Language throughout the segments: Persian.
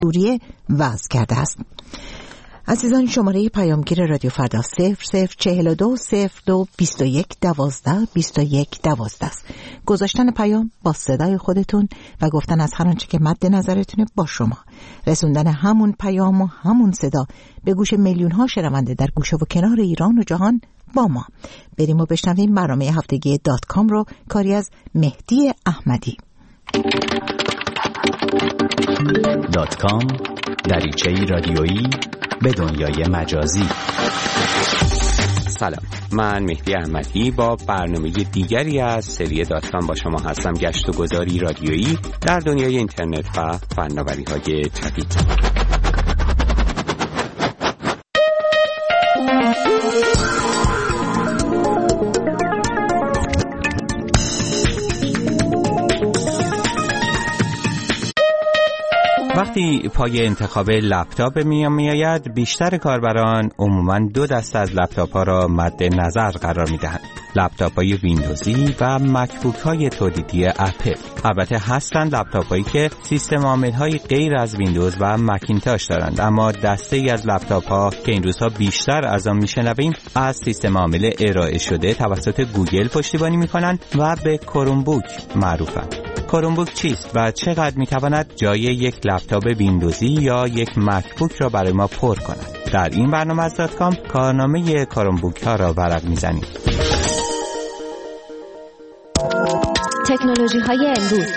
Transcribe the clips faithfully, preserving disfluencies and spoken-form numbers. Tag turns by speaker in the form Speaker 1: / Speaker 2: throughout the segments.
Speaker 1: دوری وضع کرده است. عزیزان، شماره پیامگیر رادیو فردا صفر صفر چهل و دو صفر دو بیست و یک دوازده بیست و یک دوازده است. گذاشتن پیام با صدای خودتون و گفتن از هر آنچه که مد نظرتونه با شما. رسوندن همون پیام و همون صدا به گوش میلیون ها شنونده در گوشه و کنار ایران و جهان با ما. بریم و بشنویم برنامه هفتگی دات کام رو، کاری از مهدی احمدی.
Speaker 2: دات کام، دریچه‌ای رادیویی به دنیای مجازی.
Speaker 3: سلام، من مهدی احمدی با برنامه دیگری از سری دات کام با شما هستم. گشت و گذاری رادیویی در دنیای اینترنت و فناوری‌های جدید. وقتی پای انتخاب لپتاپ میان میآید، بیشتر کاربران عموماً دو دسته از لپتاپ ها را مد نظر قرار میدهند: لپتاپ های ویندوزی و مکبوک های تولیدی اپل. البته هستند لپتاپ هایی که سیستم عامل های غیر از ویندوز و مکینتاش دارند، اما دسته ای از لپتاپ ها که این روزها بیشتر از آن میشنویم از سیستم عامل ارائه شده توسط گوگل پشتیبانی میکنند و به کرومبوک معروفند. کرومبوک چیست و چقدر میتواند جای یک لپتاپ ویندوزی یا یک مکبوک را برای ما پر کند؟ در این برنامه از دات کام کارنامه کرومبوک ها را ورق میزنیم.
Speaker 4: تکنولوژی های امروز.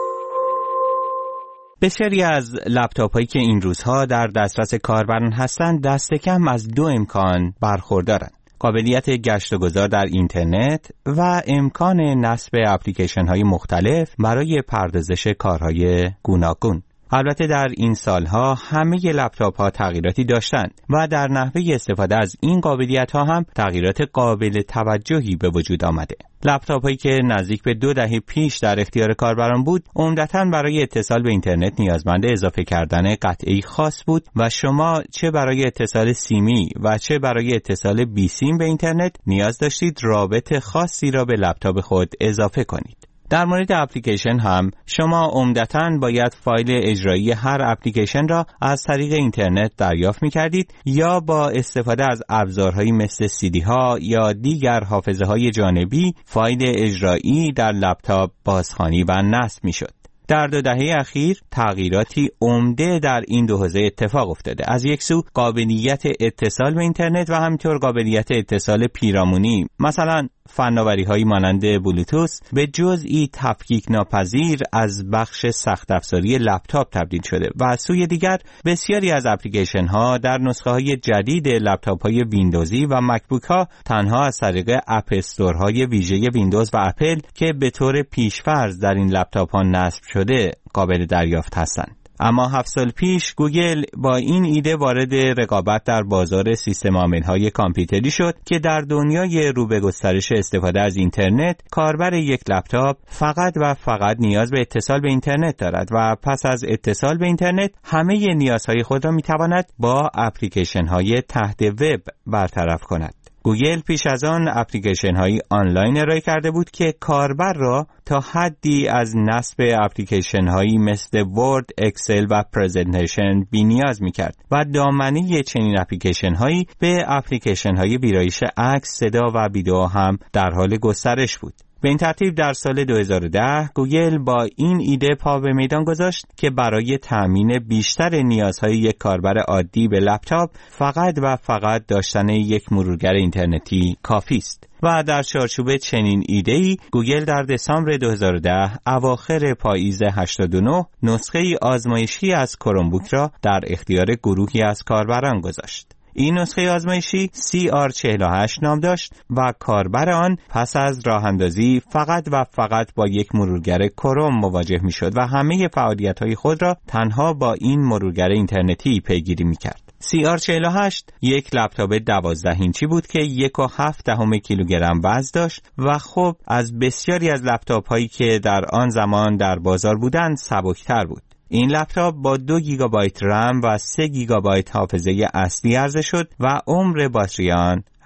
Speaker 3: بسیاری از لپتاپ هایی که این روزها در دسترس کاربران هستند دست کم از دو امکان برخوردارند: قابلیت گشت و گذار در اینترنت و امکان نصب اپلیکیشن های مختلف برای پردازش کارهای گوناگون. البته در این سالها همه لپتاپ ها تغییراتی داشتند و در نحوه استفاده از این قابلیت ها هم تغییرات قابل توجهی به وجود آمده. لپتاپ هایی که نزدیک به دو دهه پیش در اختیار کاربران بود، عمدتاً برای اتصال به اینترنت نیازمند اضافه کردن قطعه‌ای خاص بود و شما چه برای اتصال سیمی و چه برای اتصال بی سیم به اینترنت نیاز داشتید رابط خاصی را به لپتاپ خود اضافه کنید. در مورد اپلیکیشن هم شما عمدتاً باید فایل اجرایی هر اپلیکیشن را از طریق اینترنت دریافت می‌کردید یا با استفاده از ابزارهایی مثل سی دی ها یا دیگر حافظه‌های جانبی فایل اجرایی در لپتاپ بازخوانی و نصب می‌شد. در دو دهه اخیر تغییراتی عمده در این دو حوزه اتفاق افتاده. از یک سو قابلیت اتصال به اینترنت و همینطور قابلیت اتصال پیرامونی، مثلا فناوری‌هایی مانند بلوتوث، به جزئی تفکیک ناپذیر از بخش سخت افزاری لپتاپ تبدیل شده و از سوی دیگر بسیاری از اپلیکیشن‌ها در نسخه‌های جدید لپتاپ‌های ویندوزی و مکبوک‌ها تنها از طریق اپ استورهای ویژه ویندوز و اپل که به طور پیش‌فرض در این لپتاپ‌ها نصب شده قابل دریافت هستند. اما هفت سال پیش گوگل با این ایده وارد رقابت در بازار سیستم عامل‌های کامپیوتری شد که در دنیای رو به گسترش استفاده از اینترنت کاربر یک لپتاپ فقط و فقط نیاز به اتصال به اینترنت دارد و پس از اتصال به اینترنت همه نیازهای خود را می‌تواند با اپلیکیشن‌های تحت وب برطرف کند. گوگل پیش از آن اپلیکیشن هایی آنلاین ارائه کرده بود که کاربر را تا حدی از نصب اپلیکیشن هایی مثل ورد، اکسل و پرزنتیشن بی نیاز می کرد و دامنه چنین اپلیکیشن هایی به اپلیکیشن های ویرایش عکس، صدا و ویدیو هم در حال گسترش بود. به این ترتیب در سال دو هزار و ده گوگل با این ایده پا به میدان گذاشت که برای تأمین بیشتر نیازهای یک کاربر عادی به لپتاپ فقط و فقط داشتن یک مرورگر اینترنتی کافی است. و در چارچوب چنین ایده‌ای گوگل در دسامبر دو هزار و ده اواخر پاییز هشتاد و نه نسخه آزمایشی از کرومبوک را در اختیار گروهی از کاربران گذاشت. این نسخه آزمایشی سی آر چهل و هشت نام داشت و کاربر آن پس از راه اندازی فقط و فقط با یک مرورگر کروم مواجه می شد و همه فعالیت‌های خود را تنها با این مرورگر اینترنتی پیگیری می کرد. سی آر چهل و هشت یک لپتاپ دوازده اینچی بود که یک و هفت دهم کیلوگرم وزن داشت و خب از بسیاری از لپتاپ هایی که در آن زمان در بازار بودند سبکتر بود. این لپتاپ با دو گیگابایت رم و سه گیگابایت حافظه اصلی عرضه شد و عمر باتری آن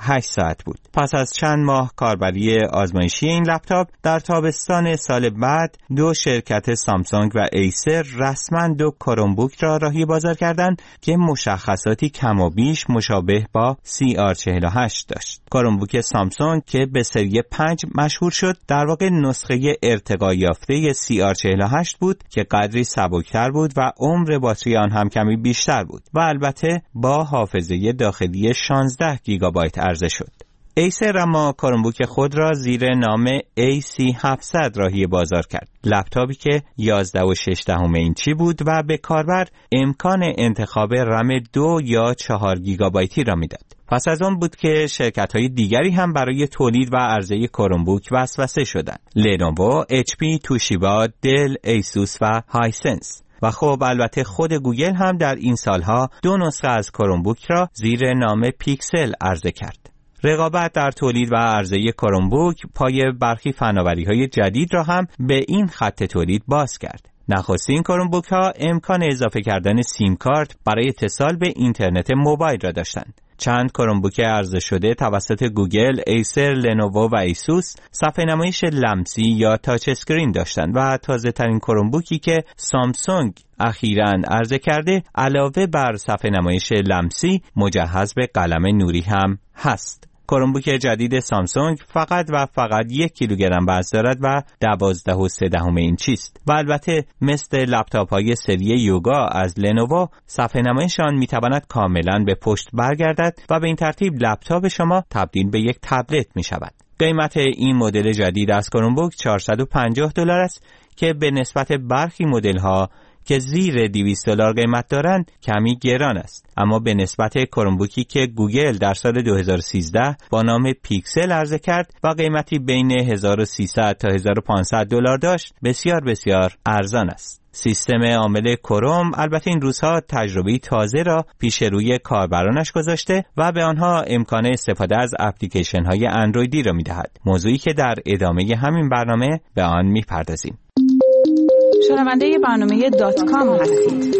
Speaker 3: هشت ساعت بود. پس از چند ماه کاربری آزمایشی این لپتاپ، در تابستان سال بعد دو شرکت سامسونگ و ایسر رسما دو کرومبوک را راهی بازار کردند که مشخصاتی کم و بیش مشابه با سی آر چهل و هشت داشت. کرومبوک سامسونگ که به سری پنج مشهور شد، در واقع نسخه ارتقا یافته سی آر چهل و هشت بود که قدری سبکتر بود و عمر باتری آن هم کمی بیشتر بود و البته با حافظه داخلی شانزده گیگابایت عرضه شد. ایسر اما کرومبوک خود را زیر نام ای سی هفتصد راهی بازار کرد. لپتاپی که یازده و شش دهم اینچی بود و به کاربر امکان انتخاب رم دو یا چهار گیگابایتی را میداد. پس از آن بود که شرکت‌های دیگری هم برای تولید و عرضه کرومبوک وسوسه شدند. لنوو، اچ پی، توشیبا، دل، ایسوس و هایسنس. و خب البته خود گوگل هم در این سالها دو نسخه از کرومبوک را زیر نام پیکسل عرضه کرد. رقابت در تولید و عرضه کرومبوک پای برخی فناوری‌های جدید را هم به این خط تولید باز کرد. نخستین کرومبوک ها امکان اضافه کردن سیم کارت برای اتصال به اینترنت موبایل را داشتند. چند کرومبوک عرضه شده توسط گوگل، ایسر، لنوو و ایسوس صفحه نمایش لمسی یا تاچ اسکرین داشتند و تازه ترین کرومبوکی که سامسونگ اخیراً عرضه کرده علاوه بر صفحه نمایش لمسی مجهز به قلم نوری هم هست. کرومبوک جدید سامسونگ فقط و فقط یک کیلوگرم وزن دارد و دوازده و سه دهم اینچی است و البته مثل لپتاپ های سری یوگا از لنوو صفحه نمایش آن میتواند کاملا به پشت برگردد و به این ترتیب لپتاپ شما تبدیل به یک تبلت می شود. قیمت این مدل جدید از کرومبوک چهارصد و پنجاه دلار است که به نسبت برخی مدل ها که زیر دویست دلار قیمت دارند کمی گران است، اما به نسبت کرومبوکی که گوگل در سال دو هزار و سیزده با نام پیکسل عرضه کرد و قیمتی بین هزار و سیصد تا هزار و پانصد دلار داشت بسیار بسیار ارزان است. سیستم عامل کروم البته این روزها تجربه تازه را پیش روی کاربرانش گذاشته و به آنها امکان استفاده از اپلیکیشن های اندرویدی را می‌دهد، موضوعی که در ادامه همین برنامه به آن می‌پردازیم.
Speaker 4: شنونده برنامه دات کام هستید.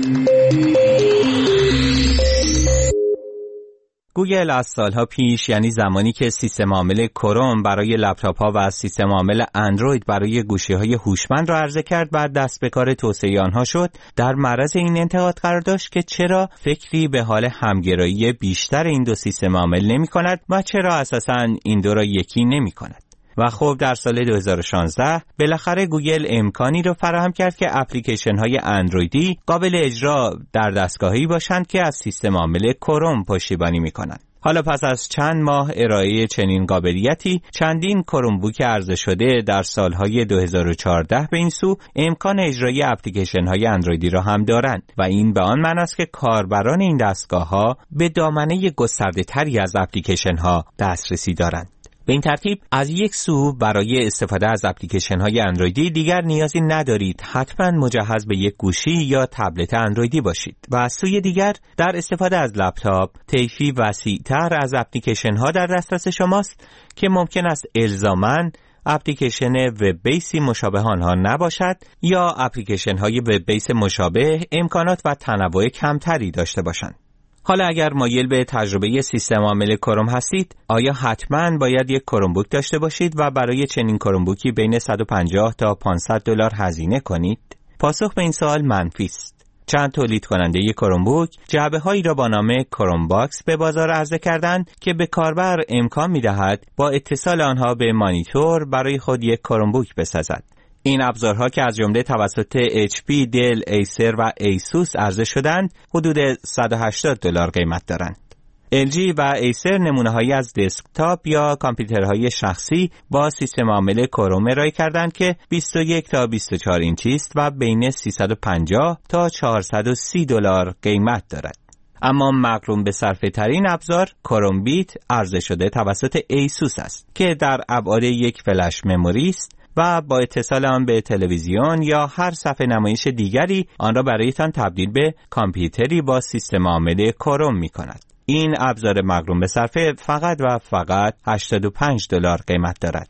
Speaker 3: گوگل از سالها پیش، یعنی زمانی که سیستم عامل کروم برای لپتاپ ها و سیستم عامل اندروید برای گوشی های هوشمند را عرضه کرد و دست به کار توسعه آنها شد، در معرض این انتقاد قرار داشت که چرا فکری به حال همگرایی بیشتر این دو سیستم عامل نمی کند و چرا اساساً این دو را یکی نمی کند. و خب در سال دو هزار و شانزده بالاخره گوگل امکانی رو فراهم کرد که اپلیکیشن های اندرویدی قابل اجرا در دستگاهی باشند که از سیستم عامل کروم پشتیبانی می‌کنند. حالا پس از چند ماه ارائه چنین قابلیتی، چندین کرومبوک عرضه شده در سالهای دو هزار و چهارده به این سو امکان اجرای اپلیکیشن های اندرویدی را هم دارند و این به آن معنی است که کاربران این دستگاه‌ها به دامنه گسترده‌تری از اپلیکیشن ها دسترسی دارند. به این ترتیب از یک سو برای استفاده از اپلیکیشن های اندرویدی دیگر نیازی ندارید حتما مجهز به یک گوشی یا تبلت اندرویدی باشید و از سوی دیگر در استفاده از لپتاپ طیفی وسیع‌تر از اپلیکیشن ها در دسترس شماست که ممکن است الزاماً اپلیکیشن وب بیسی مشابه آنها نباشد یا اپلیکیشن های وب بیس مشابه امکانات و تنوع کمتری داشته باشند. حالا اگر مایل به تجربه سیستم عامل کروم هستید، آیا حتماً باید یک کرومبوک داشته باشید و برای چنین کرومبوکی بین صد و پنجاه تا پانصد دلار هزینه کنید؟ پاسخ به این سوال منفی است. چند تولید کننده یک کرومبوک جعبه‌هایی را با نام کروم باکس به بازار عرضه کردند که به کاربر امکان می‌دهد با اتصال آنها به مانیتور برای خود یک کرومبوک بسازد. این ابزارها که از جمله توسط اچ پی، دل، ایسر و ایسوس عرضه شدند، حدود صد و هشتاد دلار قیمت دارند. ال جی و ایسر نمونه‌هایی از دسکتاپ یا کامپیوترهای شخصی با سیستم عامل کروم ارائه کردند که بیست و یک تا بیست و چهار اینچی است و بین سیصد و پنجاه تا چهارصد و سی دلار قیمت دارد. اما مقرون به صرفه ترین ابزار کروم بیت عرضه شده توسط ایسوس است که در ابعاد یک فلش مموری است و با اتصال آن به تلویزیون یا هر صفحه نمایش دیگری آن را برایتان تبدیل به کامپیوتری با سیستم عامل کروم می کند. این ابزار مقرون به صرفه فقط و فقط هشتاد و پنج دلار قیمت دارد.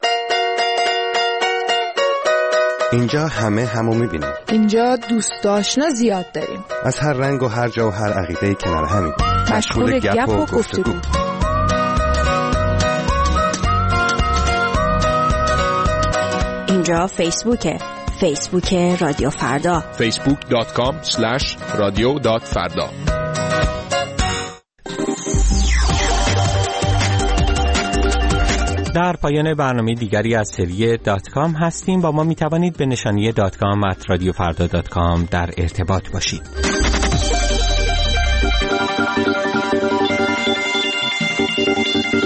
Speaker 5: اینجا همه همو میبینیم.
Speaker 4: اینجا دوست آشنا زیاد داریم.
Speaker 5: از هر رنگ و هر جا و هر عقیده‌ای کنار همیم.
Speaker 4: مشغول گپ و گفتگو.
Speaker 6: اونجا فیسبوکه، فیسبوک رادیو فردا،
Speaker 7: فیسبوک دات کام اسلش رادیو دات فردا.
Speaker 3: در پایان برنامه دیگری از سری دات کام هستیم. با ما می توانید به نشانی دات کام ات رادیو فردا دات کام در ارتباط باشید.